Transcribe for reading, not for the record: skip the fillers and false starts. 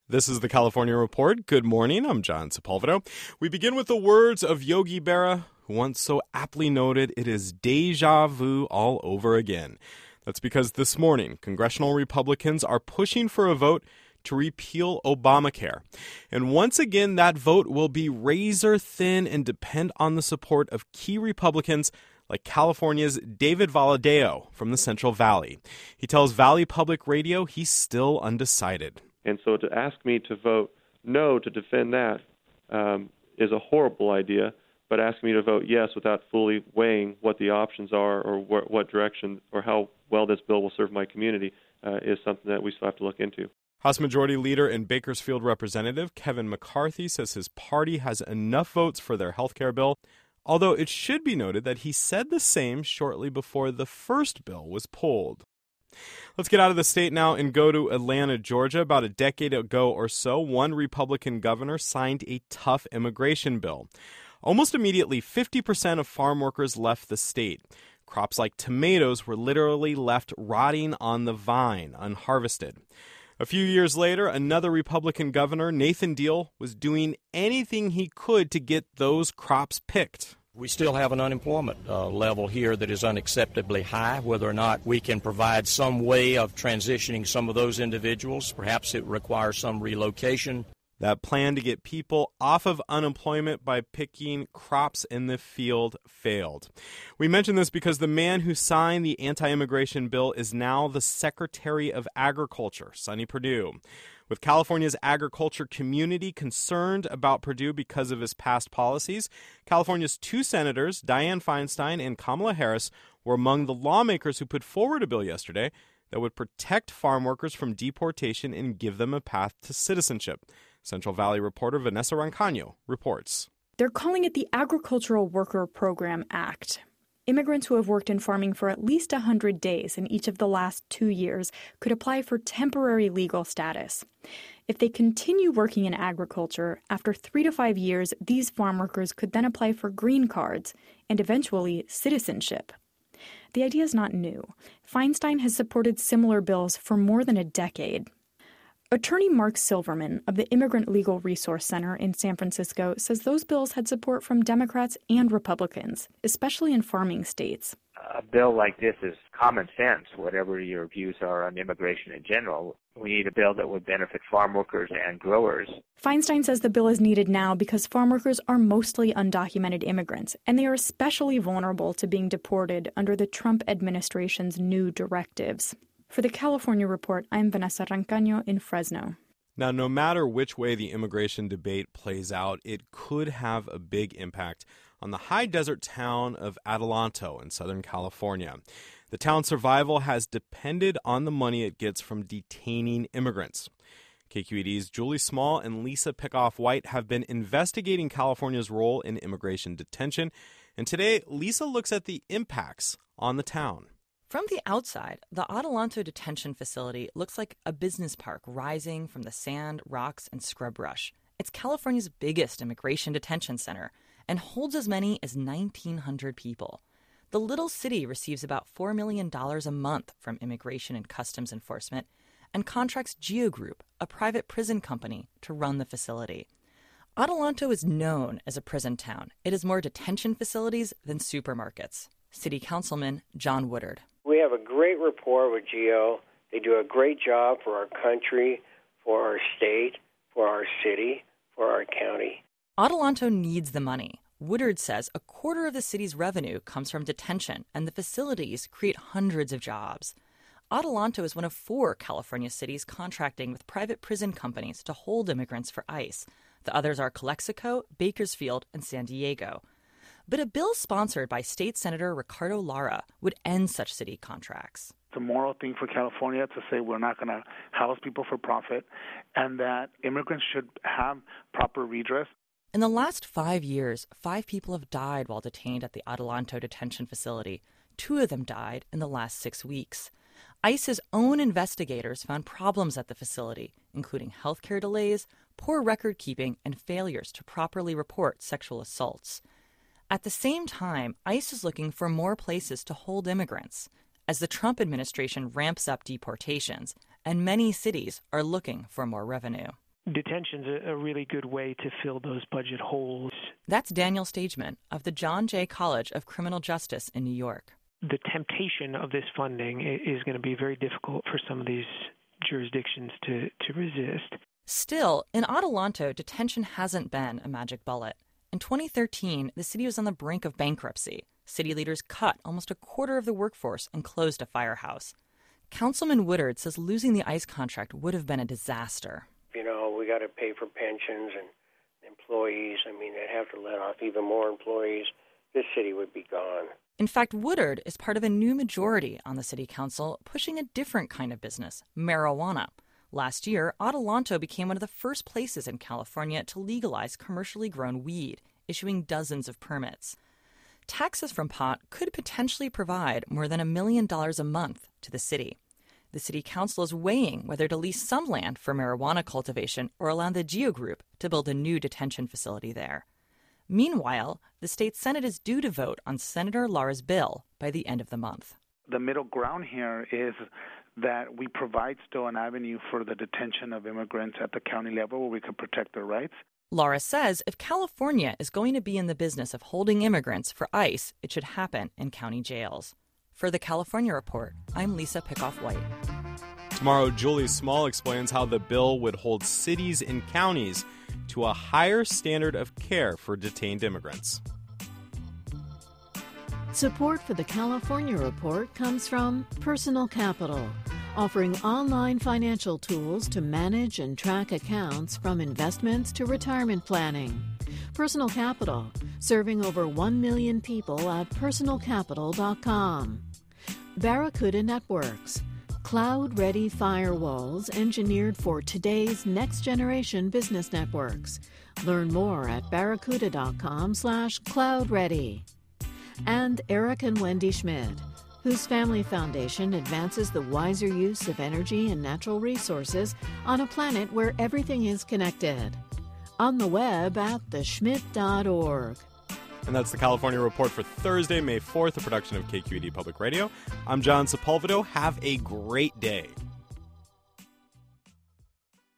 This is the California Report. Good morning. I'm John Sepulveda. We begin with the words of Yogi Berra, who once so aptly noted, "It is deja vu all over again." That's because this morning, congressional Republicans are pushing for a vote to repeal Obamacare. And once again, that vote will be razor thin and depend on the support of key Republicans like California's David Valadao from the Central Valley. He tells Valley Public Radio he's still undecided. And so to ask me to vote no to defend that is a horrible idea, but asking me to vote yes without fully weighing what the options are or what direction or how well this bill will serve my community is something that we still have to look into. House Majority Leader and Bakersfield Representative Kevin McCarthy says his party has enough votes for their health care bill, although it should be noted that he said the same shortly before the first bill was pulled. Let's get out of the state now and go to Atlanta, Georgia. About a decade ago or so, one Republican governor signed a tough immigration bill. Almost immediately, 50% of farm workers left the state. Crops like tomatoes were literally left rotting on the vine, unharvested. A few years later, another Republican governor, Nathan Deal, was doing anything he could to get those crops picked. We still have an unemployment level here that is unacceptably high. Whether or not we can provide some way of transitioning some of those individuals, perhaps it requires some relocation. That plan to get people off of unemployment by picking crops in the field failed. We mention this because the man who signed the anti-immigration bill is now the Secretary of Agriculture, Sonny Perdue. With California's agriculture community concerned about Perdue because of his past policies, California's two senators, Dianne Feinstein and Kamala Harris, were among the lawmakers who put forward a bill yesterday that would protect farm workers from deportation and give them a path to citizenship. Central Valley reporter Vanessa Rancaño reports. They're calling it the Agricultural Worker Program Act. Immigrants who have worked in farming for at least 100 days in each of the last 2 years could apply for temporary legal status. If they continue working in agriculture, after 3 to 5 years, these farm workers could then apply for green cards and eventually citizenship. The idea is not new. Feinstein has supported similar bills for more than a decade. Attorney Mark Silverman of the Immigrant Legal Resource Center in San Francisco says those bills had support from Democrats and Republicans, especially in farming states. A bill like this is common sense, whatever your views are on immigration in general. We need a bill that would benefit farm workers and growers. Feinstein says the bill is needed now because farm workers are mostly undocumented immigrants, and they are especially vulnerable to being deported under the Trump administration's new directives. For the California Report, I'm Vanessa Rancaño in Fresno. Now, no matter which way the immigration debate plays out, it could have a big impact on the high desert town of Adelanto in Southern California. The town's survival has depended on the money it gets from detaining immigrants. KQED's Julie Small and Lisa Pickoff-White have been investigating California's role in immigration detention, and today Lisa looks at the impacts on the town. From the outside, the Adelanto detention facility looks like a business park rising from the sand, rocks, and scrub brush. It's California's biggest immigration detention center and holds as many as 1,900 people. The little city receives about $4 million a month from Immigration and Customs Enforcement and contracts GeoGroup, a private prison company, to run the facility. Adelanto is known as a prison town. It has more detention facilities than supermarkets. City Councilman John Woodard. We have a great rapport with GEO. They do a great job for our country, for our state, for our city, for our county. Adelanto needs the money. Woodard says a quarter of the city's revenue comes from detention, and the facilities create hundreds of jobs. Adelanto is one of 4 California cities contracting with private prison companies to hold immigrants for ICE. The others are Calexico, Bakersfield, and San Diego. But a bill sponsored by State Senator Ricardo Lara would end such city contracts. It's a moral thing for California to say we're not going to house people for profit and that immigrants should have proper redress. In the last 5 years, 5 people have died while detained at the Adelanto detention facility. 2 of them died in the last 6 weeks. ICE's own investigators found problems at the facility, including healthcare delays, poor record keeping, and failures to properly report sexual assaults. At the same time, ICE is looking for more places to hold immigrants as the Trump administration ramps up deportations, and many cities are looking for more revenue. detention's a really good way to fill those budget holes. That's Daniel Stageman of the John Jay College of Criminal Justice in New York. The temptation of this funding is going to be very difficult for some of these jurisdictions to resist. Still, in Adelanto, detention hasn't been a magic bullet. In 2013, the city was on the brink of bankruptcy. City leaders cut almost a quarter of the workforce and closed a firehouse. Councilman Woodard says losing the ICE contract would have been a disaster. We got to pay for pensions and employees. They'd have to let off even more employees. This city would be gone. In fact, Woodard is part of a new majority on the city council pushing a different kind of business, marijuana. Last year, Adelanto became one of the first places in California to legalize commercially grown weed, issuing dozens of permits. Taxes from pot could potentially provide more than $1 million a month to the city. The city council is weighing whether to lease some land for marijuana cultivation or allow the Geo Group to build a new detention facility there. Meanwhile, the state Senate is due to vote on Senator Lara's bill by the end of the month. The middle ground here is that we provide still an avenue for the detention of immigrants at the county level where we can protect their rights. Lara says if California is going to be in the business of holding immigrants for ICE, it should happen in county jails. For the California Report, I'm Lisa Pickoff-White. Tomorrow, Julie Small explains how the bill would hold cities and counties to a higher standard of care for detained immigrants. Support for the California Report comes from Personal Capital, offering online financial tools to manage and track accounts from investments to retirement planning. Personal Capital, serving over 1 million people at personalcapital.com. Barracuda Networks, cloud-ready firewalls engineered for today's next-generation business networks. Learn more at barracuda.com/cloud-ready. And Eric and Wendy Schmidt, whose family foundation advances the wiser use of energy and natural resources on a planet where everything is connected. On the web at theschmidt.org. And that's the California Report for Thursday, May 4th, a production of KQED Public Radio. I'm John Sepulveda. Have a great day.